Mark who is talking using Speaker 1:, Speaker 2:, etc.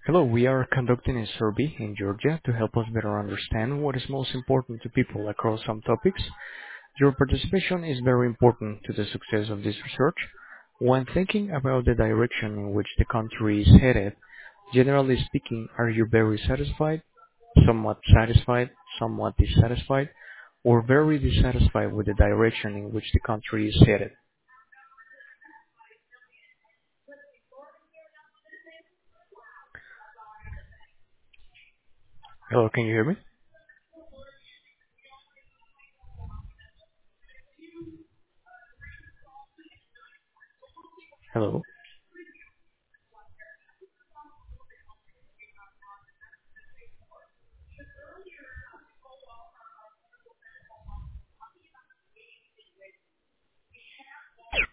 Speaker 1: Hello, we are conducting a survey in Georgia to help us better understand what is most important to people across some topics. Your participation is very important to the success of this research. When thinking about the direction in which the country is headed, generally speaking, are you very satisfied, somewhat dissatisfied, or very dissatisfied with the direction in which the country is headed? Hello, can you hear me? Hello?